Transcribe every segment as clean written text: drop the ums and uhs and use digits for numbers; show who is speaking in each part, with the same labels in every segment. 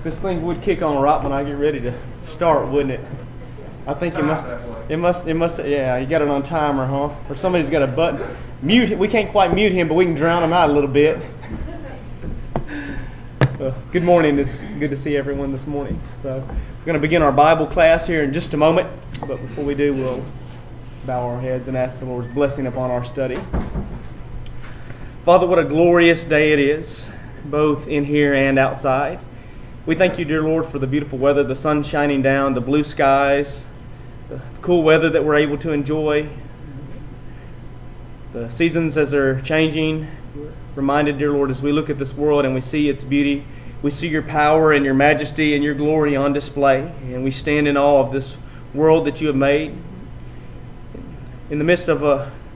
Speaker 1: This thing would kick on right when I get ready to start, wouldn't it? I think it must. Yeah, you got it on timer, huh? Or somebody's got a button. Mute. We can't quite mute him, but we can drown him out a little bit. Good morning. It's good to see everyone this morning. So we're going to begin our Bible class here in just a moment. But before we do, we'll bow our heads and ask the Lord's blessing upon our study. Father, what a glorious day it is, both in here and outside. We thank you, dear Lord, for the beautiful weather, the sun shining down, the blue skies, the cool weather that we're able to enjoy. The seasons as they're changing. We're reminded, dear Lord, as we look at this world and we see its beauty, we see your power and your majesty and your glory on display. And we stand in awe of this world that you have made. In the midst of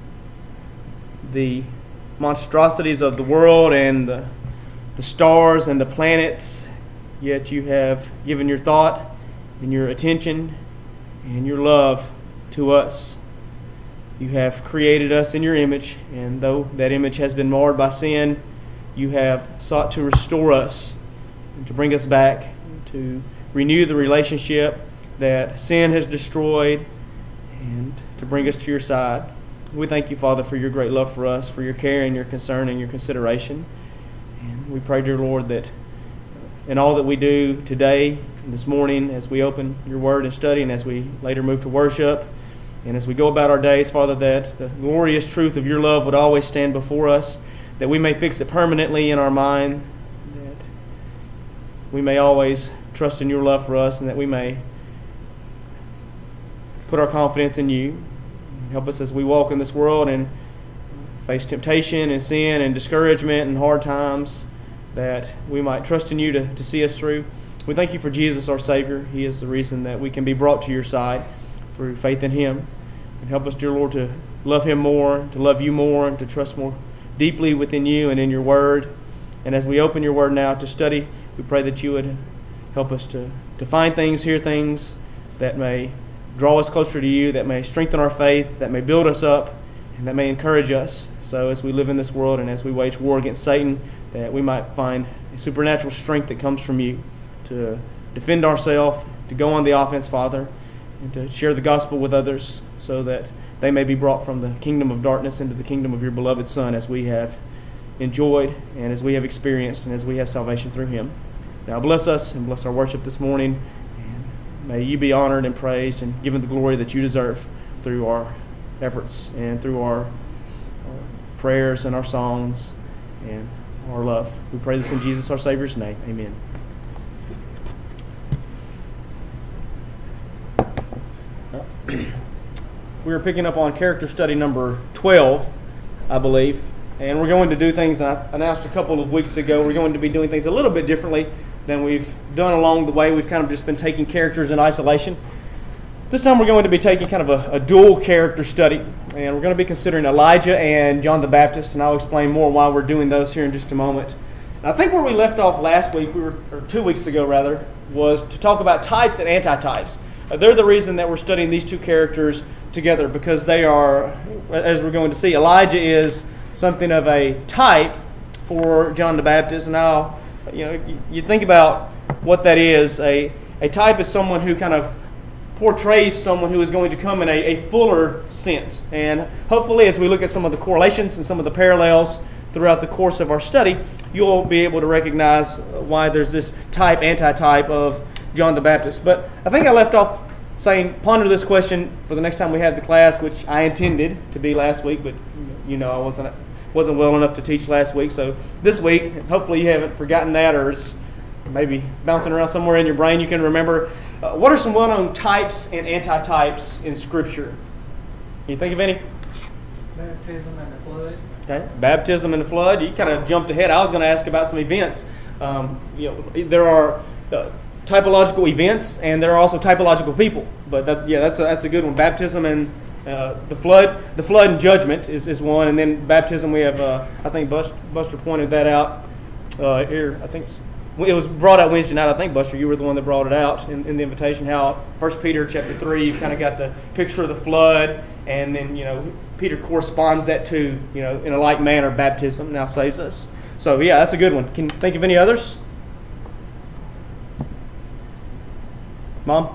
Speaker 1: the monstrosities of the world and the stars and the planets, yet you have given your thought and your attention and your love to us. You have created us in your image, and though that image has been marred by sin, you have sought to restore us and to bring us back, to renew the relationship that sin has destroyed, and to bring us to your side. We thank you, Father, for your great love for us, for your care and your concern and your consideration. And we pray, dear Lord, that in all that we do today and this morning, as we open your word and study, and as we later move to worship, and as we go about our days, Father, that the glorious truth of your love would always stand before us, that we may fix it permanently in our mind, that we may always trust in your love for us, and that we may put our confidence in you. Help us as we walk in this world and face temptation and sin and discouragement and hard times, that we might trust in you to see us through. We thank you for Jesus, our Savior. He is the reason that we can be brought to your side through faith in him. And help us, dear Lord, to love him more, to love you more, and to trust more deeply within you and in your word. And as we open your word now to study, we pray that you would help us to find things, hear things that may draw us closer to you, that may strengthen our faith, that may build us up, and that may encourage us. So as we live in this world and as we wage war against Satan, that we might find a supernatural strength that comes from you to defend ourselves, to go on the offense, Father, and to share the gospel with others so that they may be brought from the kingdom of darkness into the kingdom of your beloved Son, as we have enjoyed and as we have experienced and as we have salvation through him. Now bless us and bless our worship this morning. And may you be honored and praised and given the glory that you deserve through our efforts and through our prayers and our songs and our love. We pray this in Jesus, our Savior's name. Amen. We are picking up on character study number 12, I believe. And we're going to do things that I announced a couple of weeks ago. We're going to be doing things a little bit differently than we've done along the way. We've kind of just been taking characters in isolation. This time we're going to be taking kind of a dual character study. And we're going to be considering Elijah and John the Baptist. And I'll explain more why we're doing those here in just a moment. And I think where we left off last week, or 2 weeks ago rather, was to talk about types and antitypes. They're the reason that we're studying these two characters together, because they are, as we're going to see, Elijah is something of a type for John the Baptist. Now, you think about what that is. A type is someone who kind of portrays someone who is going to come in a fuller sense. And hopefully, as we look at some of the correlations and some of the parallels throughout the course of our study, you'll be able to recognize why there's this type, antitype of John the Baptist. But I think I left off saying, ponder this question for the next time we had the class, which I intended to be last week, but I wasn't well enough to teach last week. So this week, hopefully you haven't forgotten that, or it's maybe bouncing around somewhere in your brain you can remember. What are some well-known types and antitypes in Scripture? Can you think of any?
Speaker 2: Baptism and the flood.
Speaker 1: Okay, baptism and the flood. You kind of jumped ahead. I was going to ask about some events. There are typological events, and there are also typological people. But that's a good one. Baptism and the flood. The flood and judgment is one, and then baptism. We have I think Buster pointed that out here. I think it was brought out Wednesday night. I think Buster, you were the one that brought it out in the invitation. How 1 Peter chapter 3, you've kind of got the picture of the flood, and then Peter corresponds that to in a like manner baptism now saves us. So that's a good one. Can you think of any others? Mom?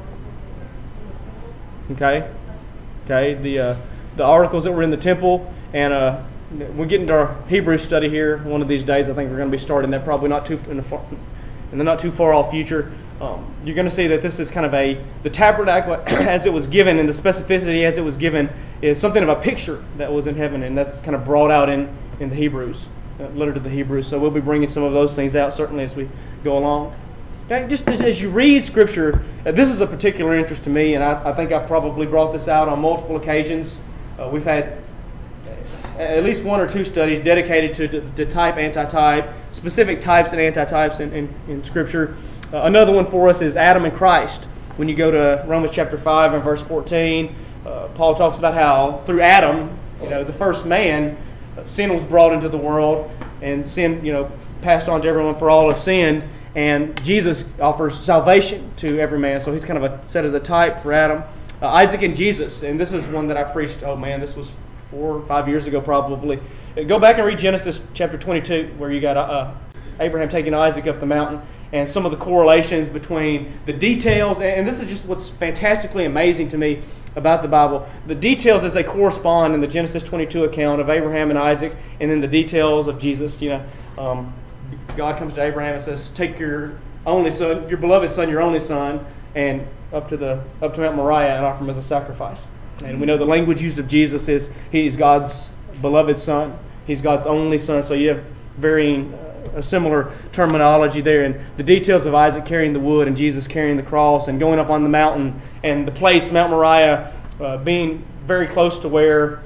Speaker 1: Okay. Okay. The articles that were in the temple, and we'll get into our Hebrew study here one of these days. I think we're going to be starting that probably not too in the not too far off future. You're going to see that this is kind of the tabernacle as it was given, and the specificity as it was given is something of a picture that was in heaven, and that's kind of brought out in the Hebrews, letter to the Hebrews. So we'll be bringing some of those things out certainly as we go along. Okay, just as you read Scripture, this is a particular interest to me, and I think I've probably brought this out on multiple occasions. We've had at least one or two studies dedicated to type, antitype, specific types and antitypes in Scripture. Another one for us is Adam and Christ. When you go to Romans chapter 5 and verse 14, Paul talks about how through Adam, the first man, sin was brought into the world, and sin, passed on to everyone, for all have sinned, and Jesus offers salvation to every man. So he's kind of set as a type for Adam. Isaac and Jesus, and this is one that I preached, this was 4 or 5 years ago probably. Go back and read Genesis chapter 22, where you got Abraham taking Isaac up the mountain, and some of the correlations between the details, and this is just what's fantastically amazing to me about the Bible. The details as they correspond in the Genesis 22 account of Abraham and Isaac, and then the details of Jesus. God comes to Abraham and says, "Take your only son, your beloved son, your only son, and up to Mount Moriah and offer him as a sacrifice." And we know the language used of Jesus is he's God's beloved son. He's God's only son. So you have varying, a similar terminology there. And the details of Isaac carrying the wood and Jesus carrying the cross and going up on the mountain, and the place, Mount Moriah, being very close to where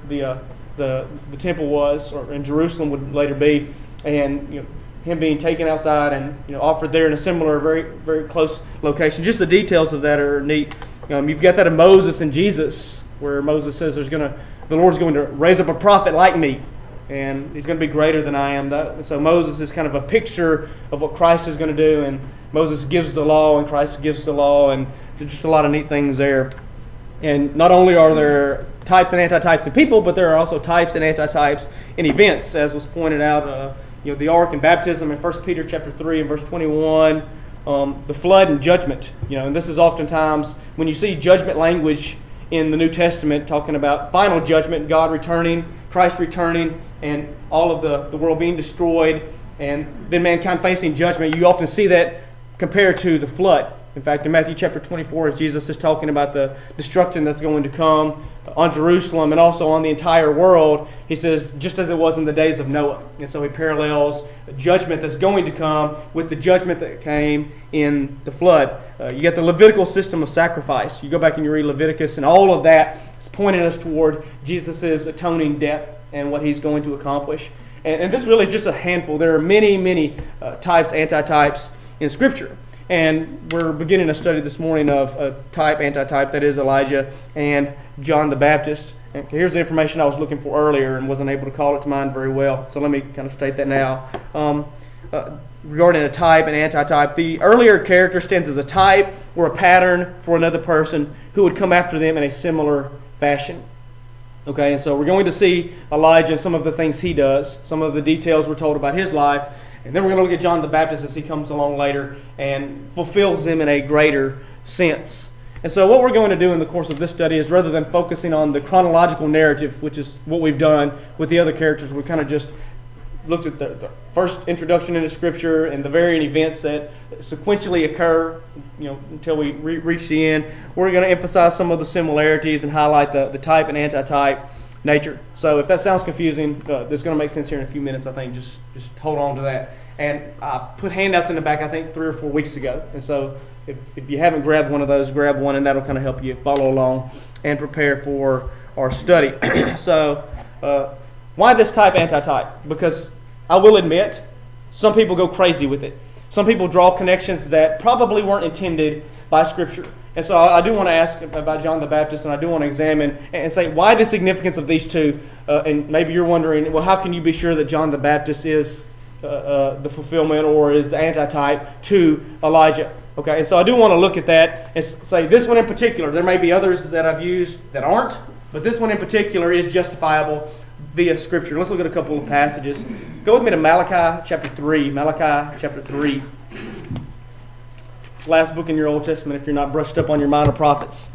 Speaker 1: the temple was, or in Jerusalem would later be, and him being taken outside and offered there in a similar, very very close location. Just the details of that are neat. You've got that of Moses and Jesus, where Moses says the Lord's going to raise up a prophet like me, and he's going to be greater than I am. So Moses is kind of a picture of what Christ is going to do, and Moses gives the law and Christ gives the law, and there's just a lot of neat things there. And not only are there types and antitypes in people, but there are also types and antitypes in events, as was pointed out. The ark and baptism in 1 Peter chapter 3 and verse 21, the flood and judgment. And this is oftentimes when you see judgment language in the New Testament, talking about final judgment, God returning, Christ returning, and all of the world being destroyed, and then mankind facing judgment. You often see that compared to the flood. In fact, in Matthew chapter 24, as Jesus is talking about the destruction that's going to come on Jerusalem and also on the entire world, he says, just as it was in the days of Noah. And so he parallels the judgment that's going to come with the judgment that came in the flood. You get the Levitical system of sacrifice. You go back and you read Leviticus, and all of that is pointing us toward Jesus' atoning death and what he's going to accomplish. And this really is just a handful. There are many, many types, antitypes in Scripture. And we're beginning a study this morning of a type, antitype, that is Elijah and John the Baptist. And here's the information I was looking for earlier and wasn't able to call it to mind very well. So let me kind of state that now. Regarding a type and antitype, the earlier character stands as a type or a pattern for another person who would come after them in a similar fashion. Okay, and so we're going to see Elijah and some of the things he does, some of the details we're told about his life. And then we're going to look at John the Baptist as he comes along later and fulfills them in a greater sense. And so what we're going to do in the course of this study is, rather than focusing on the chronological narrative, which is what we've done with the other characters, we kind of just looked at the first introduction into Scripture and the varying events that sequentially occur, until we reach the end. We're going to emphasize some of the similarities and highlight the type and antitype nature. So if that sounds confusing, that's going to make sense here in a few minutes, I think. Just hold on to that. And I put handouts in the back, I think, 3 or 4 weeks ago. And so if you haven't grabbed one of those, grab one, and that'll kind of help you follow along and prepare for our study. So why this type, antitype? Because I will admit, some people go crazy with it. Some people draw connections that probably weren't intended by Scripture. And so I do want to ask about John the Baptist, and I do want to examine and say why the significance of these two. And maybe you're wondering, well, how can you be sure that John the Baptist is the fulfillment or is the antitype to Elijah? Okay, and so I do want to look at that and say this one in particular. There may be others that I've used that aren't, but this one in particular is justifiable via Scripture. Let's look at a couple of passages. Go with me to Malachi chapter 3. Malachi chapter 3. last book in your Old Testament if you're not brushed up on your minor prophets.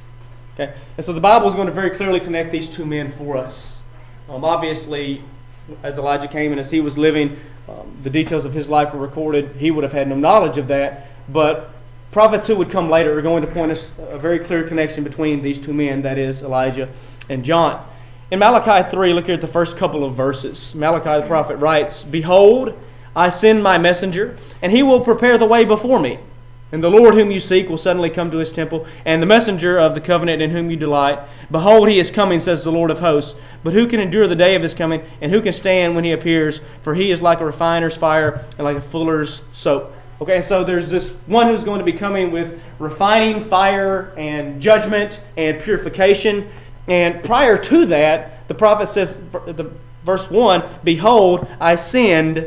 Speaker 1: Okay, and so the Bible is going to very clearly connect these two men for us. Obviously, as Elijah came and as he was living, the details of his life were recorded. He would have had no knowledge of that, but prophets who would come later are going to point us a very clear connection between these two men, that is Elijah and John. In Malachi 3, look here at the first couple of verses. Malachi the prophet writes, "Behold, I send my messenger, and he will prepare the way before me. And the Lord whom you seek will suddenly come to his temple, and the messenger of the covenant in whom you delight. Behold, he is coming, says the Lord of hosts. But who can endure the day of his coming, and who can stand when he appears? For he is like a refiner's fire and like a fuller's soap." Okay, so there's this one who's going to be coming with refining fire and judgment and purification. And prior to that, the prophet says, verse 1, "Behold, I send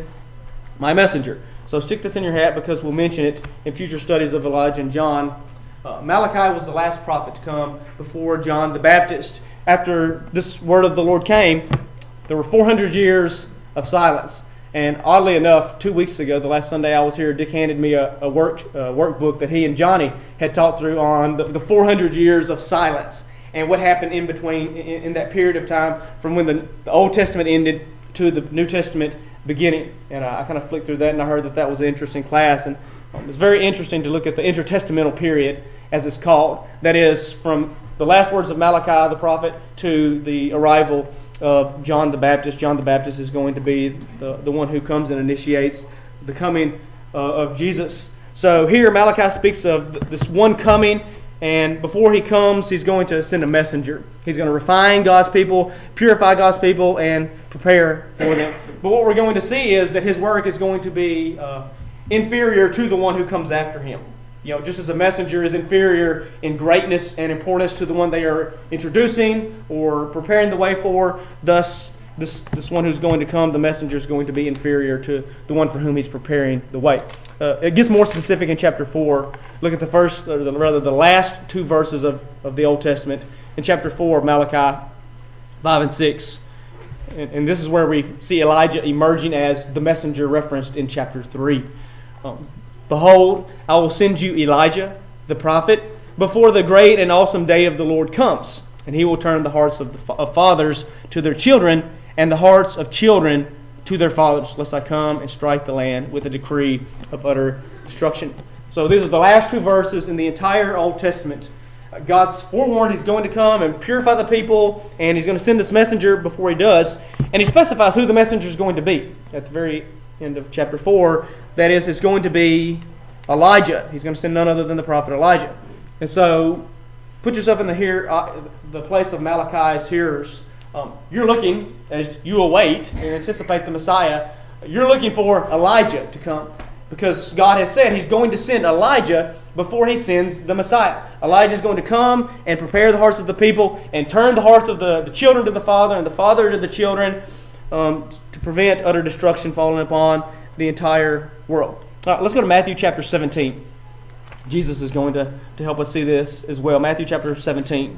Speaker 1: my messenger." So stick this in your hat because we'll mention it in future studies of Elijah and John. Malachi was the last prophet to come before John the Baptist. After this word of the Lord came, there were 400 years of silence. And oddly enough, 2 weeks ago, the last Sunday I was here, Dick handed me a workbook that he and Johnny had taught through on the 400 years of silence and what happened in between in that period of time from when the Old Testament ended to the New Testament beginning. And I kind of flicked through that, and I heard that was an interesting class. And it was very interesting to look at the intertestamental period, as it's called. That is, from the last words of Malachi the prophet to the arrival of John the Baptist. John the Baptist is going to be the one who comes and initiates the coming of Jesus. So here Malachi speaks of this one coming, and before he comes, he's going to send a messenger. He's going to refine God's people, purify God's people, and prepare for them. But what we're going to see is that his work is going to be inferior to the one who comes after him. You know, just as a messenger is inferior in greatness and importance to the one they are introducing or preparing the way for, thus this one who's going to come, the messenger, is going to be inferior to the one for whom he's preparing the way. It gets more specific in chapter 4. Look at the last two verses of the Old Testament. In chapter 4 of Malachi, 5 and 6. And this is where we see Elijah emerging as the messenger referenced in chapter 3. "Behold, I will send you Elijah, the prophet, before the great and awesome day of the Lord comes. And he will turn the hearts of fathers to their children, and the hearts of children to their fathers, lest I come and strike the land with a decree of utter destruction." So these are the last two verses in the entire Old Testament. God's forewarned he's going to come and purify the people, and he's going to send this messenger before he does. And he specifies who the messenger is going to be at the very end of chapter 4. That is, it's going to be Elijah. He's going to send none other than the prophet Elijah. And so, put yourself in the place of Malachi's hearers. You're looking, as you await and anticipate the Messiah, you're looking for Elijah to come. Because God has said he's going to send Elijah before he sends the Messiah. Elijah is going to come and prepare the hearts of the people and turn the hearts of the children to the father and the father to the children to prevent utter destruction falling upon the entire world. All right, let's go to Matthew chapter 17. Jesus is going to help us see this as well. Matthew chapter 17.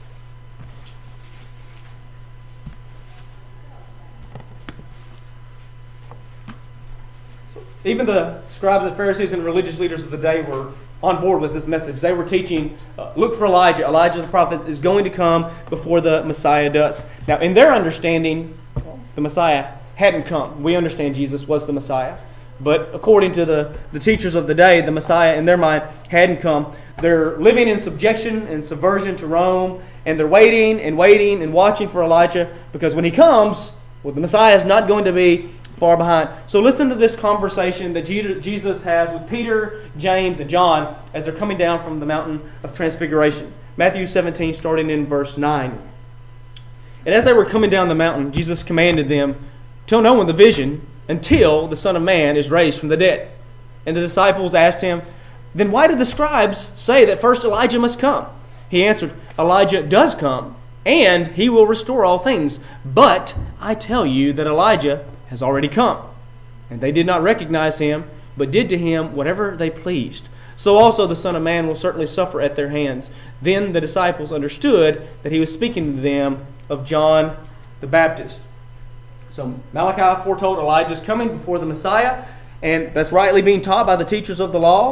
Speaker 1: Even the scribes and Pharisees and religious leaders of the day were on board with this message. They were teaching, look for Elijah. Elijah the prophet is going to come before the Messiah does. Now, in their understanding, the Messiah hadn't come. We understand Jesus was the Messiah. But according to the teachers of the day, the Messiah, in their mind, hadn't come. They're living in subjection and subversion to Rome, and they're waiting and waiting and watching for Elijah, because when he comes, well, the Messiah is not going to be far behind. So listen to this conversation that Jesus has with Peter, James, and John as they're coming down from the mountain of transfiguration. Matthew 17, starting in verse 9. "And as they were coming down the mountain, Jesus commanded them, 'Tell no one the vision until the Son of Man is raised from the dead.' And the disciples asked him, 'Then why did the scribes say that first Elijah must come?' He answered, 'Elijah does come, and he will restore all things. But I tell you that Elijah has already come, and they did not recognize him, but did to him whatever they pleased. So also the Son of Man will certainly suffer at their hands.' Then the disciples understood that he was speaking to them of John the Baptist." So Malachi foretold Elijah's coming before the Messiah, and that's rightly being taught by the teachers of the law.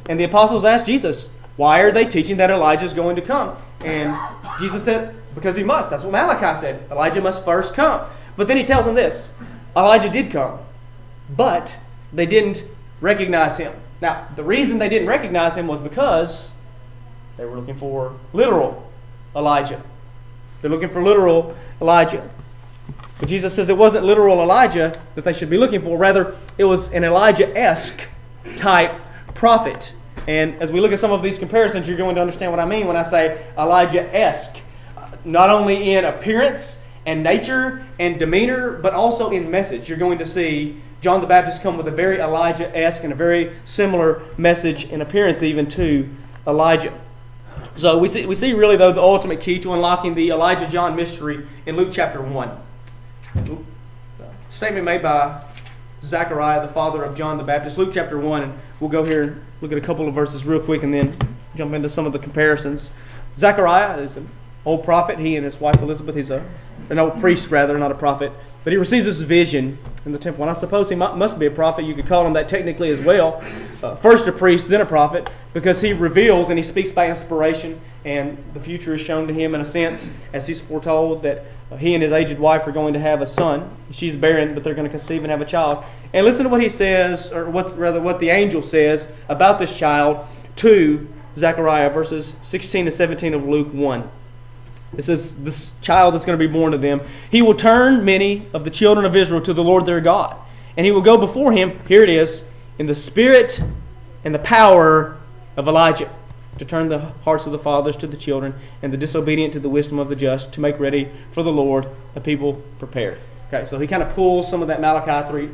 Speaker 1: And the apostles asked Jesus, why are they teaching that Elijah is going to come? And Jesus said, because he must. That's what Malachi said. Elijah must first come. But then he tells them this. Elijah did come, but they didn't recognize him. Now, the reason they didn't recognize him was because they were looking for literal Elijah. They're looking for literal Elijah. But Jesus says it wasn't literal Elijah that they should be looking for. Rather, it was an Elijah-esque type prophet. And as we look at some of these comparisons, you're going to understand what I mean when I say Elijah-esque. Not only in appearance and nature and demeanor, but also in message. You're going to see John the Baptist come with a very Elijah-esque and a very similar message in appearance even to Elijah. So we see really, though, the ultimate key to unlocking the Elijah-John mystery in Luke chapter 1. Statement made by Zechariah, the father of John the Baptist. Luke chapter 1, and we'll go here and look at a couple of verses real quick and then jump into some of the comparisons. Zechariah is an old prophet. He and his wife Elizabeth, he's an old priest rather, not a prophet. But he receives this vision in the temple. And I suppose he must be a prophet. You could call him that technically as well. First a priest, then a prophet, because he reveals and he speaks by inspiration. And the future is shown to him in a sense as he's foretold that he and his aged wife are going to have a son. She's barren, but they're going to conceive and have a child. And listen to what he says, or what the angel says about this child to Zechariah, verses 16 to 17 of Luke 1. It says, this child that's going to be born to them, he will turn many of the children of Israel to the Lord their God. And he will go before him, here it is, in the spirit and the power of Elijah, to turn the hearts of the fathers to the children and the disobedient to the wisdom of the just, to make ready for the Lord a people prepared. Okay, so he kind of pulls some of that Malachi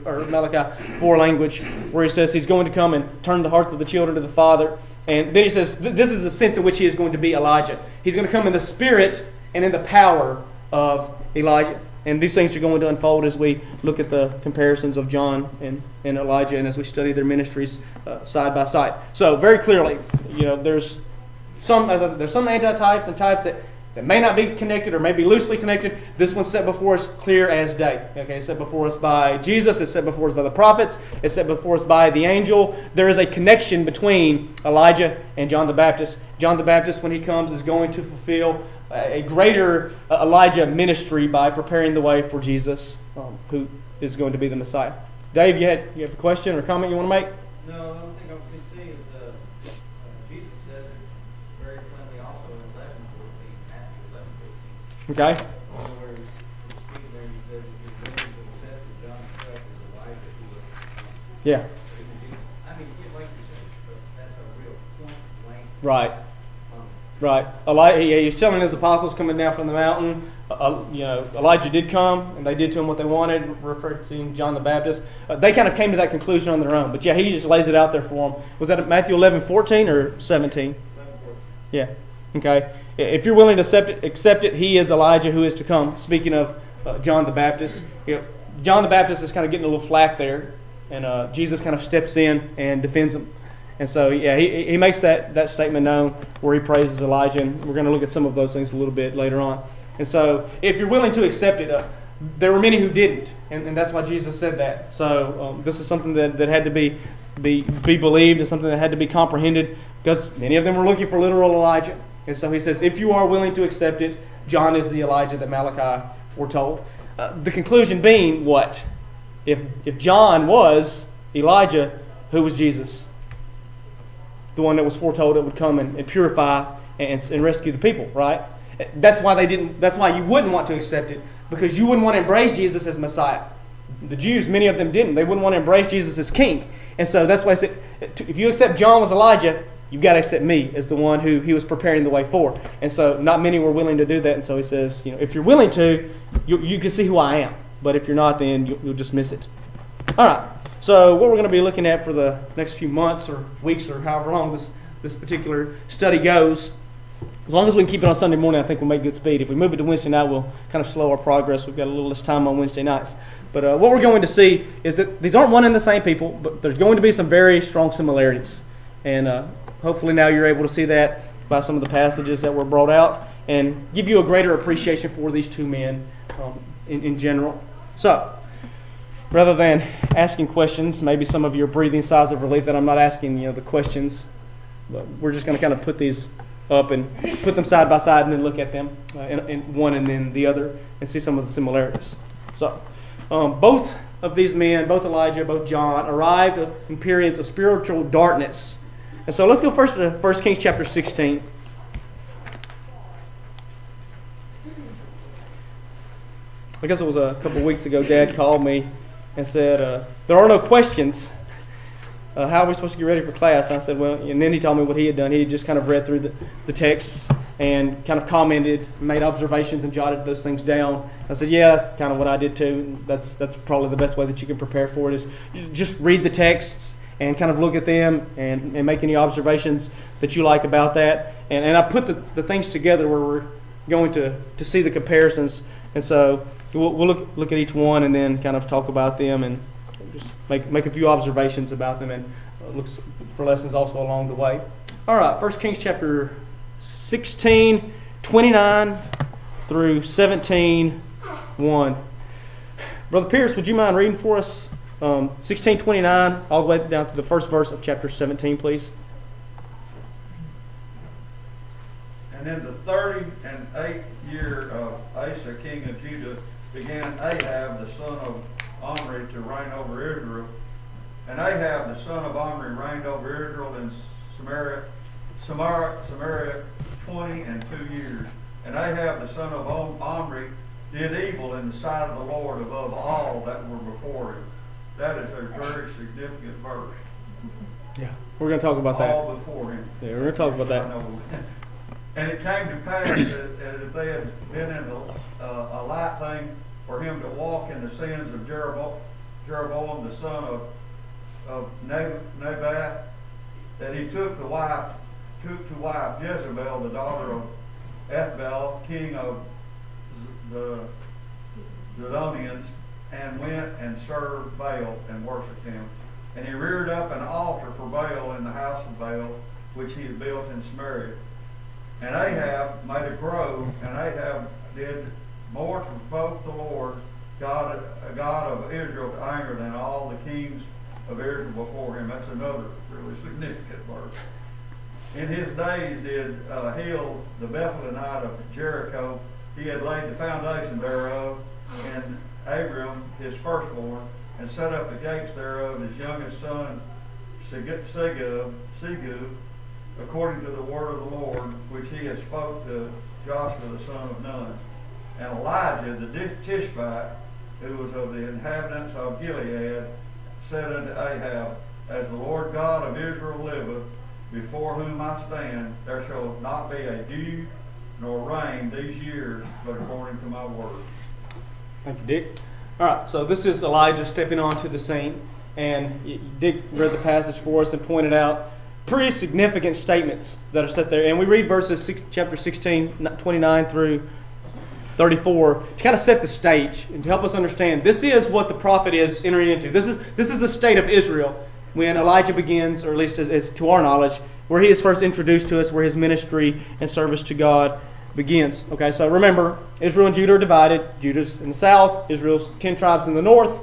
Speaker 1: 4 language where he says he's going to come and turn the hearts of the children to the Father. And then he says this is the sense in which he is going to be Elijah. He's going to come in the spirit and in the power of Elijah. And these things are going to unfold as we look at the comparisons of John and Elijah, and as we study their ministries side by side. So very clearly, there's some antitypes and types that may not be connected or may be loosely connected. This one's set before us clear as day. Okay, it's set before us by Jesus. It's set before us by the prophets. It's set before us by the angel. There is a connection between Elijah and John the Baptist. John the Baptist, when he comes, is going to fulfill a greater Elijah ministry by preparing the way for Jesus, who is going to be the Messiah. Dave, you have a question or comment you want to make?
Speaker 2: No, the only thing I can see is Jesus says it very plainly also in 11:14, Matthew 11:14.
Speaker 1: Okay.
Speaker 2: Where he's speaking there, he says, "His name is accepted, John himself is Elijah who was."
Speaker 1: Yeah.
Speaker 2: I mean, like you said, but that's a real point blank.
Speaker 1: Right. Right. He's telling his apostles coming down from the mountain. Elijah did come, and they did to him what they wanted, referencing John the Baptist. They kind of came to that conclusion on their own. But yeah, he just lays it out there for them. Was that Matthew 11:14 or 17? 11:14. Yeah. Okay. If you're willing to accept it, he is Elijah who is to come. Speaking of John the Baptist, John the Baptist is kind of getting a little flack there, and Jesus kind of steps in and defends him. And so, yeah, he makes that statement known where he praises Elijah, and we're going to look at some of those things a little bit later on. And so, if you're willing to accept it, there were many who didn't, and that's why Jesus said that. So, this is something that had to be believed, and something that had to be comprehended, because many of them were looking for literal Elijah. And so he says, if you are willing to accept it, John is the Elijah that Malachi foretold. The conclusion being what? If John was Elijah, who was Jesus? The one that was foretold that would come and purify and rescue the people, right? That's why you wouldn't want to accept it, because you wouldn't want to embrace Jesus as Messiah. The Jews, many of them didn't. They wouldn't want to embrace Jesus as King. And so that's why I said, if you accept John was Elijah, you've got to accept me as the one who he was preparing the way for. And so not many were willing to do that. And so he says, if you're willing to, you can see who I am. But if you're not, then you'll just miss it. All right. So what we're going to be looking at for the next few months or weeks or however long this particular study goes, as long as we can keep it on Sunday morning, I think we'll make good speed. If we move it to Wednesday night, we'll kind of slow our progress. We've got a little less time on Wednesday nights. But what we're going to see is that these aren't one and the same people, but there's going to be some very strong similarities. And hopefully now you're able to see that by some of the passages that were brought out and give you a greater appreciation for these two men in general. So, rather than asking questions, maybe some of you are breathing sighs of relief that I'm not asking the questions But we're just going to kind of put these up and put them side by side and then look at them in one and then the other and see some of the similarities. So both of these men, both Elijah, both John, arrived in periods of spiritual darkness. And so let's go first to 1 Kings chapter 16. I guess it was a couple of weeks ago, Dad called me and said, there are no questions. How are we supposed to get ready for class? And I said, well, and then he told me what he had done. He had just kind of read through the texts and kind of commented, made observations, and jotted those things down. I said, yeah, that's kind of what I did too. That's probably the best way that you can prepare for it, is just read the texts and kind of look at them and make any observations that you like about that. And I put the things together where we're going to see the comparisons. And so we'll look at each one and then kind of talk about them and just make a few observations about them and look for lessons also along the way. All right, 1 Kings chapter 16, 29 through 17, 1. Brother Pierce, would you mind reading for us 16:29 all the way down to the first verse of chapter 17, please?
Speaker 3: And in the 38th year of Asa, king of Judah, began Ahab, the son of Omri, to reign over Israel. And Ahab, the son of Omri, reigned over Israel in Samaria 22 years. And Ahab, the son of Omri, did evil in the sight of the Lord above all that were before him. That is a very significant verse.
Speaker 1: Yeah, we're going to talk about that.
Speaker 3: All before him.
Speaker 1: Yeah, we're going to talk about that.
Speaker 3: I know. And it came to pass that as they had been in a light thing for him to walk in the sins of Jeroboam the son of Nebat, that he took to wife Jezebel, the daughter of Ethbaal, king of the Zidonians, and went and served Baal and worshipped him. And he reared up an altar for Baal in the house of Baal, which he had built in Samaria. And Ahab made a grove, and Ahab did more to provoke the Lord, God of Israel, to anger than all the kings of Israel before him. That's another really significant verse. In his days did Hiel, the Bethlehemite of Jericho, he had laid the foundation thereof, and Abram his firstborn, and set up the gates thereof, his youngest son Segub, according to the word of the Lord, which he had spoke to Joshua the son of Nun. And Elijah the Tishbite, who was of the inhabitants of Gilead, said unto Ahab, as the Lord God of Israel liveth, before whom I stand, there shall not be a dew nor rain these years, but according to my word.
Speaker 1: Thank you, Dick. All right, so this is Elijah stepping onto the scene, and Dick read the passage for us and pointed out pretty significant statements that are set there. And we read chapter 16, 29 through 34 to kind of set the stage and to help us understand this is what the prophet is entering into. This is the state of Israel when Elijah begins, or at least as to our knowledge, where he is first introduced to us, where his ministry and service to God begins. Okay, so remember, Israel and Judah are divided. Judah's in the south, Israel's 10 tribes in the north.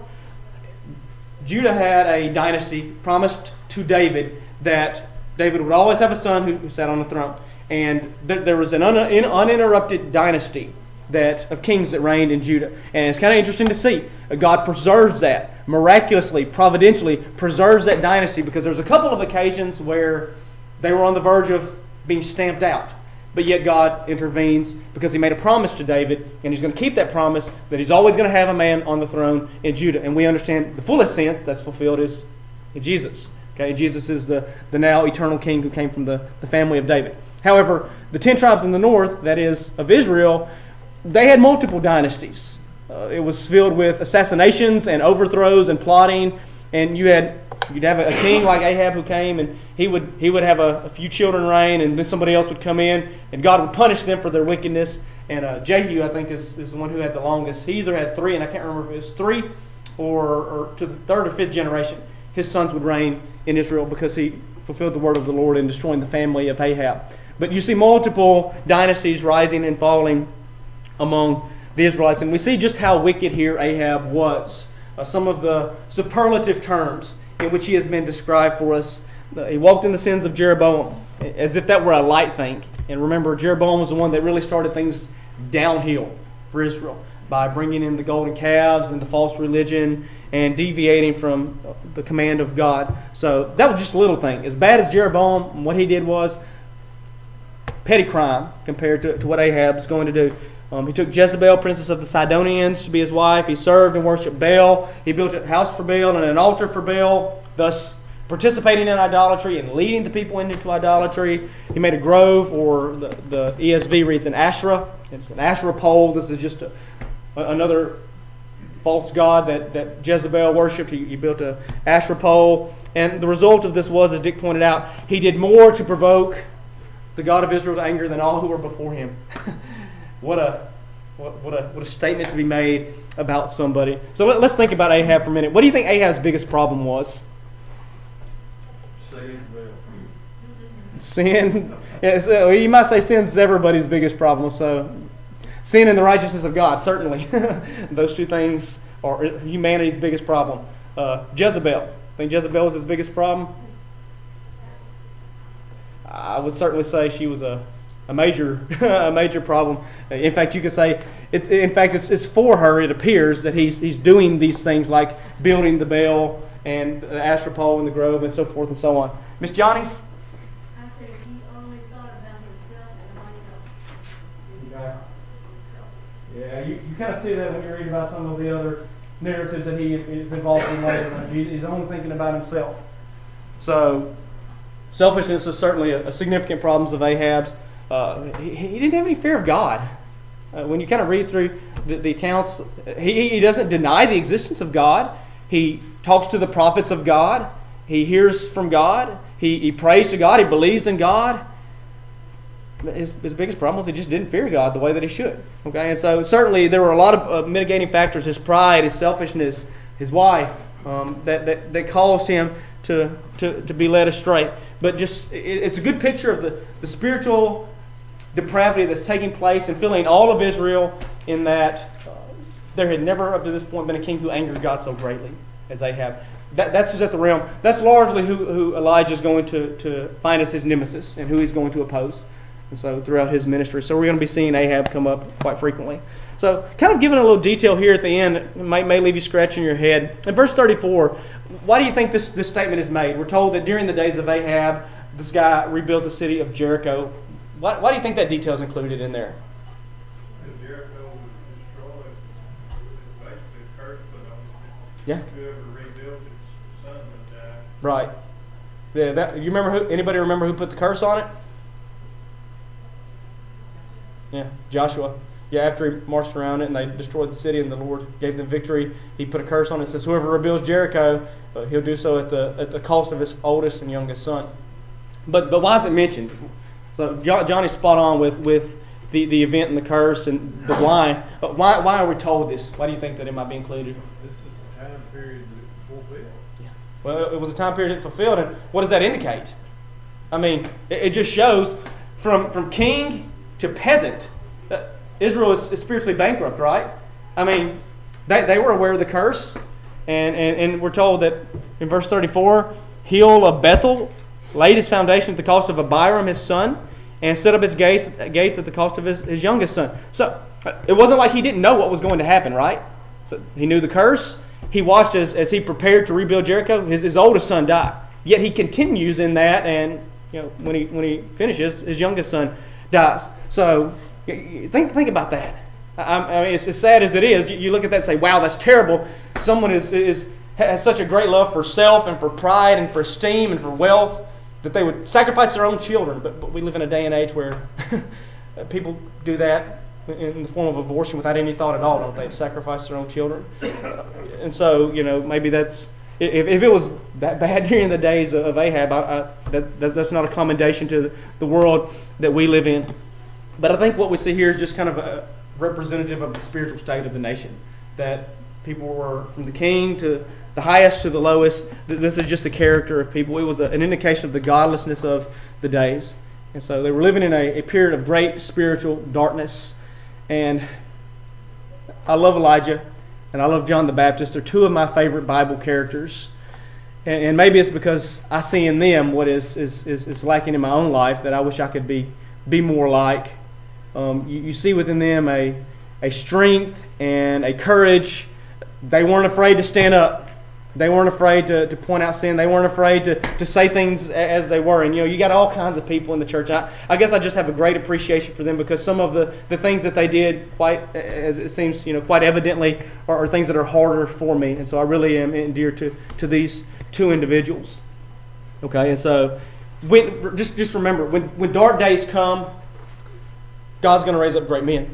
Speaker 1: Judah had a dynasty promised to David that David would always have a son who sat on the throne. And there was an uninterrupted dynasty of kings that reigned in Judah. And it's kind of interesting to see. God preserves that. Miraculously, providentially preserves that dynasty, because there's a couple of occasions where they were on the verge of being stamped out. But yet God intervenes because he made a promise to David, and he's going to keep that promise that he's always going to have a man on the throne in Judah. And we understand the fullest sense that's fulfilled is in Jesus. Okay, Jesus is the now eternal king who came from the family of David. However, the 10 tribes in the north, that is, of Israel, they had multiple dynasties. It was filled with assassinations and overthrows and plotting. And you'd have a king like Ahab who came, and he would have a few children reign, and then somebody else would come in, and God would punish them for their wickedness. And Jehu, I think, is the one who had the longest. He either had 3, and I can't remember if it was 3 or to the 3rd or 5th generation. His sons would reign in Israel because he fulfilled the word of the Lord in destroying the family of Ahab. But you see multiple dynasties rising and falling among the Israelites, and we see just how wicked here Ahab was. Some of the superlative terms in which he has been described for us He walked in the sins of Jeroboam, as if that were a light thing. And remember, Jeroboam was the one that really started things downhill for Israel by bringing in the golden calves and the false religion and deviating from the command of God. So that was just a little thing. As bad as Jeroboam, what he did was petty crime compared to what Ahab was going to do. He took Jezebel, princess of the Sidonians, to be his wife. He served and worshipped Baal. He built a house for Baal and an altar for Baal, thus participating in idolatry and leading the people into idolatry. He made a grove, or the ESV reads an Asherah. It's an Asherah pole. This is just another false god that Jezebel worshipped. He built an Asherah pole. And the result of this was, as Dick pointed out, he did more to provoke the God of Israel to anger than all who were before him. What a statement to be made about somebody. So let's think about Ahab for a minute. What do you think Ahab's biggest problem was? Sin. Yeah, so you might say sin is everybody's biggest problem. So sin and the righteousness of God, certainly. Those two things are humanity's biggest problem. Jezebel. I think Jezebel was his biggest problem. I would certainly say she was a major a major problem. In fact, you could say it's for her. It appears that he's doing these things like building the Baal and the Asherah pole and the grove and so forth and so on. Miss Johnny.
Speaker 4: I think he only thought about himself and money.
Speaker 1: Yeah, you kind of see that when you read about some of the other narratives that he is involved in later. He's only thinking about himself. So selfishness is certainly a significant problem of Ahab's. He didn't have any fear of God. When you kind of read through the accounts, he doesn't deny the existence of God. He talks to the prophets of God. He hears from God. He prays to God. He believes in God. His biggest problem was he just didn't fear God the way that he should. Okay, and so certainly there were a lot of mitigating factors: his pride, his selfishness, his wife, that caused him to be led astray. But just it's a good picture of the spiritual depravity that's taking place and filling all of Israel, in that there had never up to this point been a king who angered God so greatly as Ahab. That's who's at the realm. That's largely who Elijah is going to find as his nemesis and who he's going to oppose. And so throughout his ministry. So we're going to be seeing Ahab come up quite frequently. So kind of giving a little detail here at the end, it may leave you scratching your head. In verse 34, why do you think this statement is made? We're told that during the days of Ahab, this guy rebuilt the city of Jericho. Why do you think that detail is included in there?
Speaker 5: Jericho was destroyed. It was basically a curse put on it.
Speaker 1: Yeah.
Speaker 5: Whoever rebuilt its son would die.
Speaker 1: Right. Yeah. You remember anybody remember who put the curse on it? Yeah, Joshua. Yeah, after he marched around it and they destroyed the city and the Lord gave them victory, he put a curse on it. It says, whoever rebuilds Jericho, he'll do so at the cost of his oldest and youngest son. But why is it mentioned? So Johnny's spot on with the event and the curse and the blind. But why are we told this? Why do you think that it might be included?
Speaker 5: This is the time period that it fulfilled.
Speaker 1: Yeah. Well, it was a time period it fulfilled, and what does that indicate? I mean, it just shows from king to peasant, Israel is spiritually bankrupt, right? I mean, they were aware of the curse, and we're told that in verse 34, Hiel of Bethel laid his foundation at the cost of Abiram his son, and set up his gates at the cost of his youngest son. So it wasn't like he didn't know what was going to happen, right? So he knew the curse. He watched as he prepared to rebuild Jericho, his oldest son died. Yet he continues in that, and when he finishes, his youngest son dies. So think about that. I mean, it's as sad as it is. You look at that and say, "Wow, that's terrible." Someone has such a great love for self and for pride and for esteem and for wealth that they would sacrifice their own children. But we live in a day and age where people do that in the form of abortion without any thought at all, don't they? Sacrifice their own children. And so, maybe that's if it was that bad during the days of Ahab, that's not a commendation to the world that we live in. But I think what we see here is just kind of a representative of the spiritual state of the nation. That people were from the king to the highest to the lowest. This is just the character of people. It was an indication of the godlessness of the days. And so they were living in a period of great spiritual darkness. And I love Elijah and I love John the Baptist. They're two of my favorite Bible characters. And maybe it's because I see in them what is lacking in my own life that I wish I could be more like. You see within them a strength and a courage. They weren't afraid to stand up. They weren't afraid to point out sin. They weren't afraid to say things as they were. And you got all kinds of people in the church. I guess I just have a great appreciation for them because some of the things that they did, quite as it seems, quite evidently, are things that are harder for me. And so I really am endeared to these two individuals. Okay, and so just remember, when dark days come, God's going to raise up great men.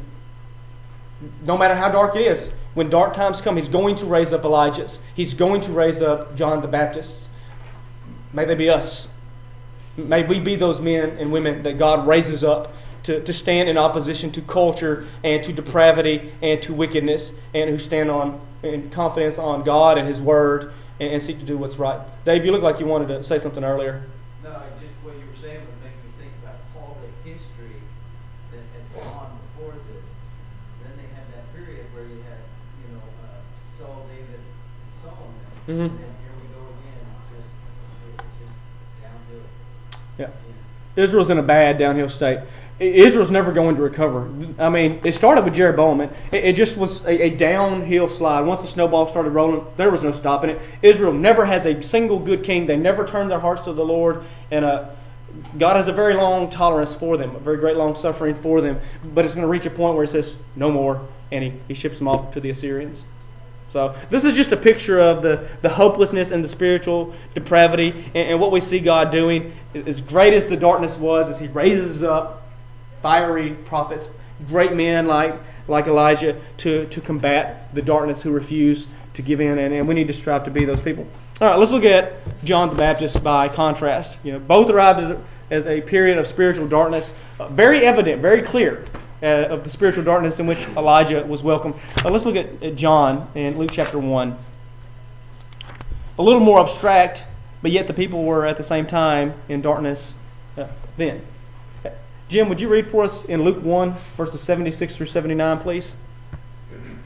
Speaker 1: No matter how dark it is. When dark times come, He's going to raise up Elijahs. He's going to raise up John the Baptist. May they be us. May we be those men and women that God raises up to stand in opposition to culture and to depravity and to wickedness, and who stand in confidence on God and His Word and seek to do what's right. Dave, you look like you wanted to say something earlier.
Speaker 2: No, just what you were saying would make me think about all the history that had gone before this. Then they had that period where you had, Saul, David, and Solomon.
Speaker 1: Mm-hmm.
Speaker 2: And here we go again, just downhill.
Speaker 1: Yeah. Israel's in a bad downhill state. Israel's never going to recover. I mean, it started with Jeroboam. It just was a downhill slide. Once the snowball started rolling, there was no stopping it. Israel never has a single good king. They never turn their hearts to the Lord. And God has a very long tolerance for them, a very great long suffering for them. But it's going to reach a point where He says, no more. And He ships them off to the Assyrians. So this is just a picture of the hopelessness and the spiritual depravity. And what we see God doing, as great as the darkness was, as He raises up fiery prophets, great men like Elijah to combat the darkness who refuse to give in. And we need to strive to be those people. All right, let's look at John the Baptist by contrast. Both arrived as a period of spiritual darkness, very evident, very clear. Of the spiritual darkness in which Elijah was welcomed. Let's look at John in Luke chapter 1. A little more abstract, but yet the people were at the same time in darkness then. Jim, would you read for us in Luke 1, verses 76 through 79, please?
Speaker 5: And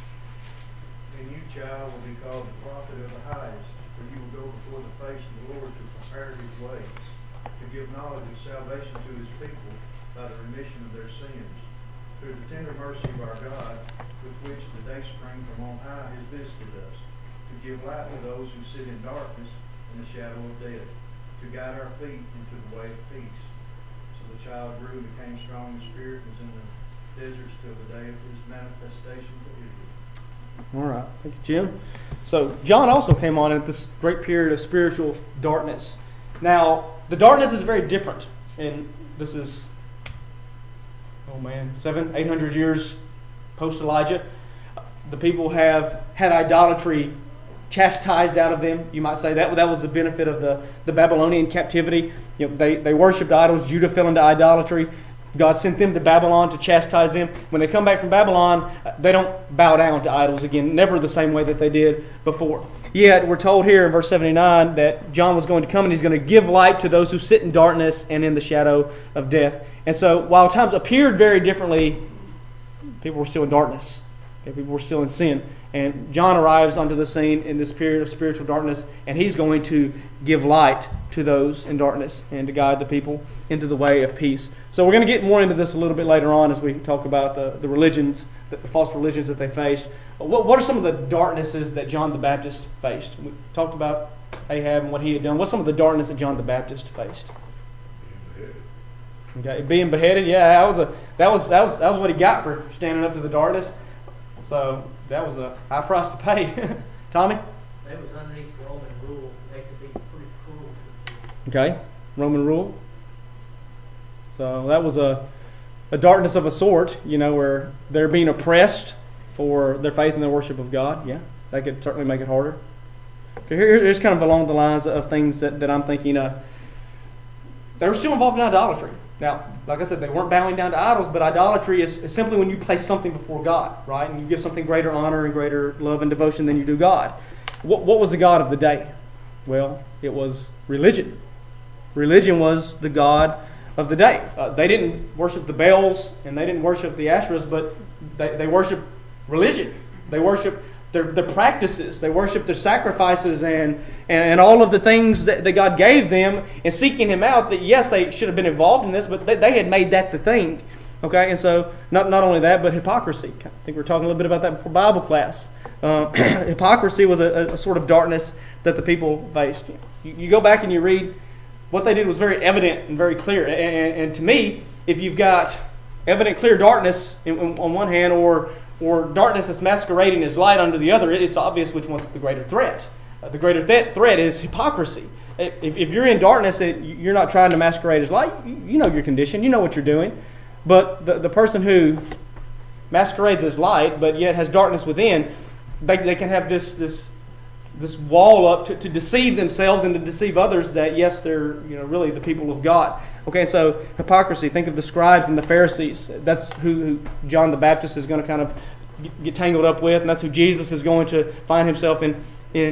Speaker 5: you, child, will be called the prophet of the highest, for you will go before the face of the Lord to prepare His ways, to give knowledge of salvation to His people by the remission of their sins, through the tender mercy of our God, with which the day spring from on high has visited us, to give light to those who sit in darkness and the shadow of death, to guide our feet into the way of peace. So the child grew and became strong in spirit, and was in the deserts till the day of His manifestation to Israel.
Speaker 1: All right. Thank you, Jim. So John also came on at this great period of spiritual darkness. Now, the darkness is very different. And this is 700-800 years post-Elijah. The people have had idolatry chastised out of them. You might say that was the benefit of the Babylonian captivity. They worshipped idols. Judah fell into idolatry. God sent them to Babylon to chastise them. When they come back from Babylon, they don't bow down to idols again, never the same way that they did before. Yet, we're told here in verse 79 that John was going to come and He's going to give light to those who sit in darkness and in the shadow of death. And so, while times appeared very differently, people were still in darkness. People were still in sin. And John arrives onto the scene in this period of spiritual darkness, and he's going to give light to those in darkness and to guide the people into the way of peace. So we're going to get more into this a little bit later on as we talk about the religions, the false religions that they faced. What are some of the darknesses that John the Baptist faced? We talked about Ahab and what he had done. What's some of the darkness that John the Baptist faced? Okay, being beheaded. Yeah, that was what he got for standing up to the darkness. So that was a high price to pay. Tommy?
Speaker 6: That was underneath Roman rule. They could be pretty cruel to people.
Speaker 1: Okay, Roman rule. So that was a darkness of a sort, where they're being oppressed for their faith and their worship of God. Yeah, that could certainly make it harder. Okay, here's kind of along the lines of things that I'm thinking. They were still involved in idolatry. Now, like I said, they weren't bowing down to idols, but idolatry is simply when you place something before God, right? And you give something greater honor and greater love and devotion than you do God. What was the god of the day? Well, it was religion. Religion was the god of the day. They didn't worship the Baals and they didn't worship the Asherahs, but they worshiped religion. They worshiped their practices. They worshiped their sacrifices and all of the things that God gave them, and seeking Him out. That yes, they should have been involved in this, but they had made that the thing. Okay, and so not only that, but hypocrisy. I think we were talking a little bit about that before Bible class. Hypocrisy was a sort of darkness that the people faced. You go back and you read what they did was very evident and very clear. And to me, if you've got evident, clear darkness on one hand, or darkness that's masquerading as light under the other, it's obvious which one's the greater threat. The greater threat is hypocrisy. If you're in darkness, you're not trying to masquerade as light. You know your condition. You know what you're doing. But the person who masquerades as light, but yet has darkness within, they can have this wall up to deceive themselves and to deceive others that yes, they're really the people of God. Okay, so hypocrisy. Think of the scribes and the Pharisees. That's who John the Baptist is going to kind of get tangled up with, and that's who Jesus is going to find himself in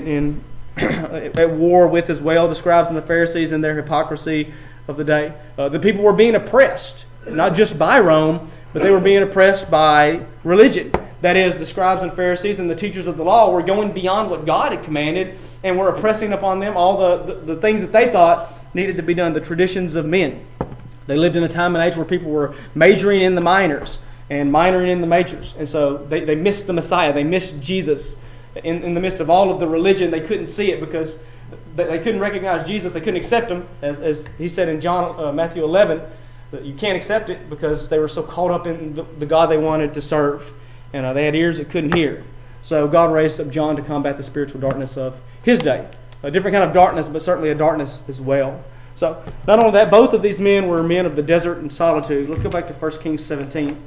Speaker 1: at war with as well. The scribes and the Pharisees and their hypocrisy of the day. The people were being oppressed, not just by Rome, but they were being oppressed by religion. That is, the scribes and Pharisees and the teachers of the law were going beyond what God had commanded and were oppressing upon them all the things that they thought needed to be done, the traditions of men. They lived in a time and age where people were majoring in the minors and minoring in the majors. And so they missed the Messiah. They missed Jesus. In the midst of all of the religion, they couldn't see it because they couldn't recognize Jesus. They couldn't accept Him. As He said in Matthew 11, that you can't accept it because they were so caught up in the God they wanted to serve. And they had ears that couldn't hear. So God raised up John to combat the spiritual darkness of his day. A different kind of darkness, but certainly a darkness as well. So, not only that, both of these men were men of the desert and solitude. Let's go back to 1 Kings 17.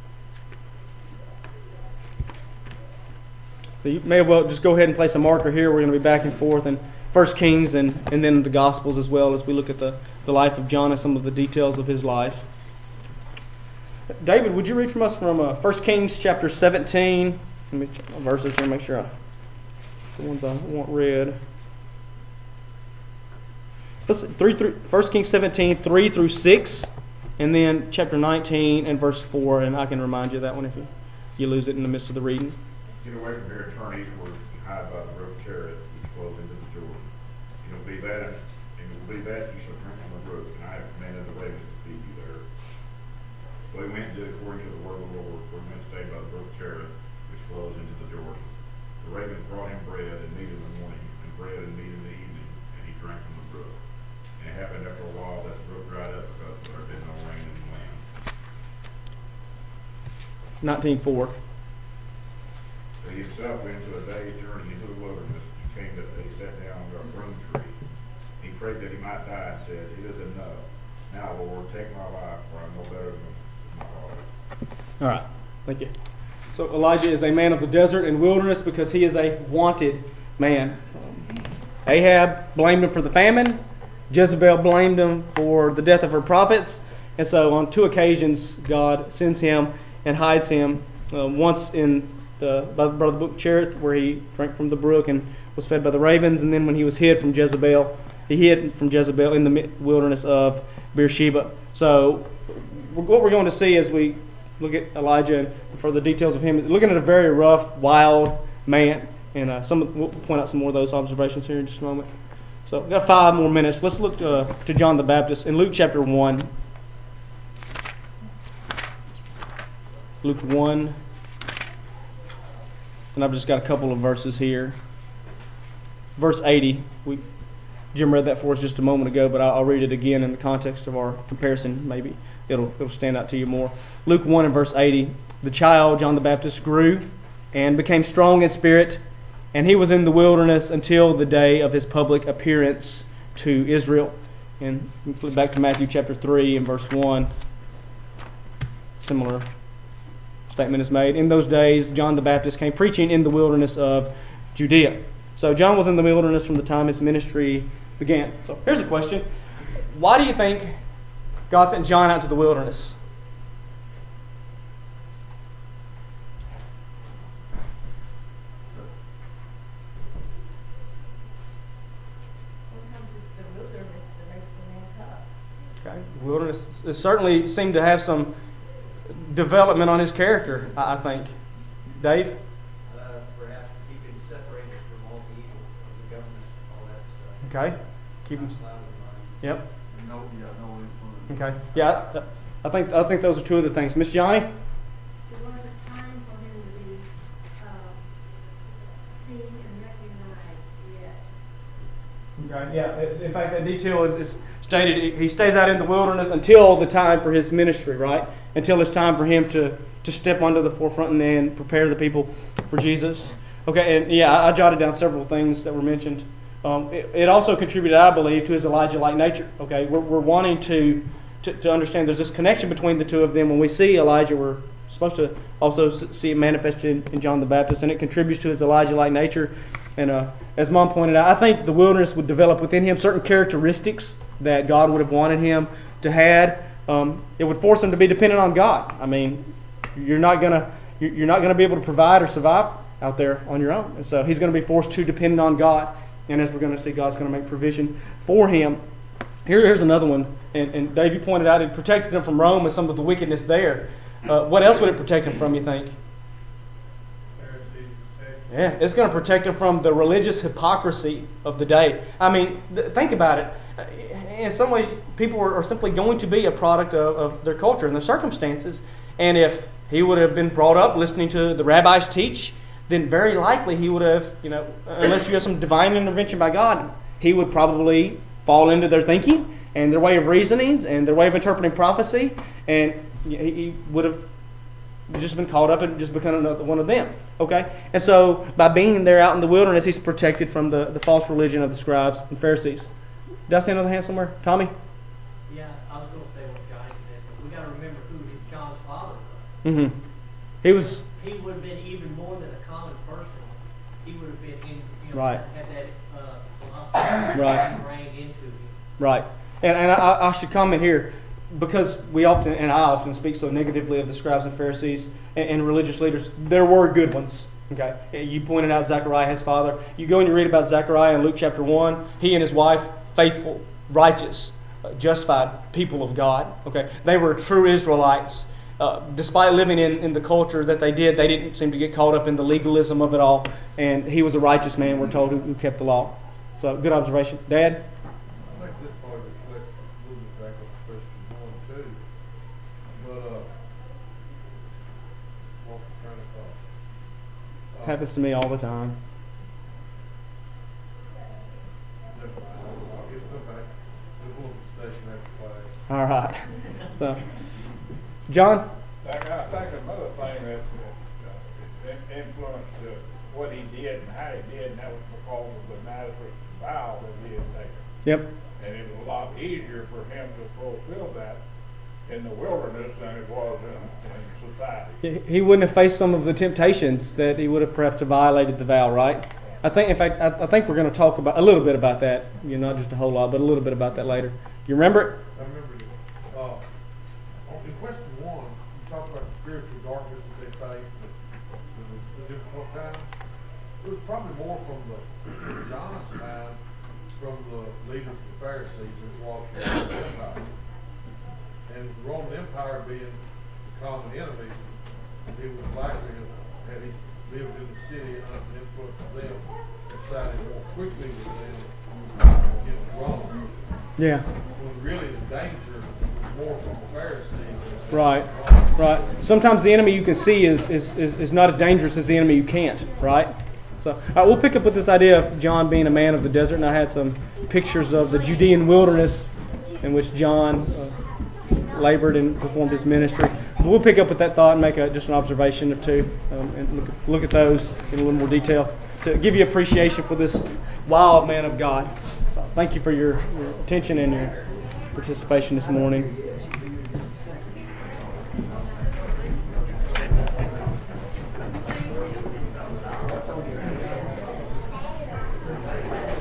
Speaker 1: So you may well just go ahead and place a marker here. We're going to be back and forth in 1 Kings and then the Gospels as well as we look at the life of John and some of the details of his life. David, would you read from us from 1 Kings chapter 17? Let me check my verses here, make sure the ones I want read. Let's 1 Kings 17, 3 through 6, and then chapter 19 and verse 4, and I can remind you of that one if you lose it in the midst of the reading.
Speaker 7: Get away from here and turn eastward and hide by the brook Cherith, which flows into the Jordan. You will be that, you shall drink from the brook, and I have commanded the ravens to feed you there. So he went and did according to the word of the Lord, for he went to stay by the brook Cherith, which flows into the Jordan. The ravens brought him bread and meat in the morning, and bread and meat in the evening, and he drank from the brook. And it happened after a while that the brook dried up because there had been no rain in the land.
Speaker 1: 19:4.
Speaker 7: So he himself went into a day's journey into the wilderness, and came that they sat down under a broom tree. He prayed that he might die, and said, "It is enough. Now, Lord, take my life, for I am no better than my father."
Speaker 1: All right, thank you. So Elijah is a man of the desert and wilderness because he is a wanted man. Ahab blamed him for the famine. Jezebel blamed him for the death of her prophets. And so on 2 occasions, God sends him and hides him. Once by the brook Cherith, where he drank from the brook and was fed by the ravens. And then when he was hid from Jezebel, he hid from Jezebel in the wilderness of Beersheba. So what we're going to see as we look at Elijah and further details of him, looking at a very rough, wild man. And we'll point out some more of those observations here in just a moment. So we've got 5 more minutes. Let's look to John the Baptist in Luke chapter 1. Luke 1. And I've just got a couple of verses here. Verse 80. Jim read that for us just a moment ago, but I'll read it again in the context of our comparison. Maybe it'll stand out to you more. Luke 1 and verse 80. The child, John the Baptist, grew and became strong in spirit, and he was in the wilderness until the day of his public appearance to Israel. And we flip back to Matthew chapter 3 and verse 1. Similar statement is made. In those days, John the Baptist came preaching in the wilderness of Judea. So John was in the wilderness from the time his ministry began. So here's a question. Why do you think God sent John out to the wilderness?
Speaker 4: Sometimes it's the wilderness that makes the man tough.
Speaker 1: Okay. The wilderness certainly seemed to have some development on his character, I think. Dave?
Speaker 2: Perhaps
Speaker 1: Okay. Keep him.
Speaker 2: Outside of the
Speaker 1: Yep.
Speaker 3: No, yeah, no influence.
Speaker 1: Okay. Yeah. I think those are two of the things. Miss Johnny.
Speaker 4: There was a time for him to be, seen and recognized yet.
Speaker 1: Okay. Yeah. In fact, that detail is stated. He stays out in the wilderness until the time for his ministry, right? Until it's time for him to step onto the forefront and prepare the people for Jesus. Okay. And yeah, I jotted down several things that were mentioned. It also contributed, I believe, to his Elijah-like nature. Okay. We're wanting to understand there's this connection between the two of them. When we see Elijah, we're supposed to also see it manifested in John the Baptist, and it contributes to his Elijah-like nature. And as Mom pointed out, I think the wilderness would develop within him certain characteristics that God would have wanted him to have. It would force him to be dependent on God. I mean, you're not gonna be able to provide or survive out there on your own, and so he's going to be forced to depend on God. And as we're going to see, God's going to make provision for him. Here's another one. And Dave, you pointed out it protected him from Rome and some of the wickedness there. What else would it protect him from, you think? Yeah, it's going to protect him from the religious hypocrisy of the day. I mean, think about it. In some ways, people are simply going to be a product of their culture and their circumstances. And if he would have been brought up listening to the rabbis teach, then very likely he would have, unless you have some divine intervention by God, he would probably fall into their thinking and their way of reasoning and their way of interpreting prophecy, and he would have just been caught up and just become another one of them. Okay? And so by being there out in the wilderness, he's protected from the false religion of the scribes and Pharisees. Did I see another hand somewhere? Tommy?
Speaker 6: Yeah, I was going to say what Johnny said, but we got to remember who John's father was.
Speaker 1: Mm-hmm.
Speaker 6: He would have been even more than a common person. He would have been
Speaker 1: Right.
Speaker 6: had that philosophy
Speaker 1: Right.
Speaker 6: ingrained into him.
Speaker 1: Right. And I should comment here, because I often speak so negatively of the scribes and Pharisees and religious leaders. There were good ones. Okay. You pointed out Zechariah, his father. You go and you read about Zechariah in Luke chapter 1. He and his wife, faithful, righteous, justified people of God. Okay. They were true Israelites. Despite living in the culture that they didn't seem to get caught up in the legalism of it all. And he was a righteous man, we're told, who kept the law. So, good observation. Dad?
Speaker 5: I think this probably reflects a little bit back on question 1 too. But, lost my train of thought.
Speaker 1: Happens to me all the time.
Speaker 5: Never mind. I'll get them back. We'll go to the station after class.
Speaker 1: All right. So, John?
Speaker 8: I think another thing that influenced what he did and how he did, and that was because of the Nazareth vow that he had taken.
Speaker 1: Yep.
Speaker 8: And it was a lot easier for him to fulfill that in the wilderness than it was in society.
Speaker 1: He wouldn't have faced some of the temptations that he would have perhaps violated the vow, right? I think we're going to talk about a little bit about that. Not just a whole lot, but a little bit about that later. You remember it?
Speaker 5: I remember this. In question 1, you talk about the spiritual darkness that they faced, the difficult time. It was probably more from John's time, from the leaders of the Pharisees as well as the Roman Empire. And the Roman Empire being the common enemy, he would likely have, had he lived in the city and under the influence of them, decided more quickly with them against Rome.
Speaker 1: Yeah.
Speaker 5: When really the danger was more from the Pharisees.
Speaker 1: Right. Right. Sometimes the enemy you can see is not as dangerous as the enemy you can't. Right. So we'll pick up with this idea of John being a man of the desert, and I had some pictures of the Judean wilderness in which John labored and performed his ministry. But we'll pick up with that thought and make just an observation or two, and look at those in a little more detail to give you appreciation for this wild man of God. So thank you for your attention and your participation this morning.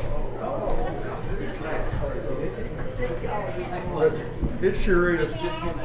Speaker 3: It sure is.
Speaker 2: Just him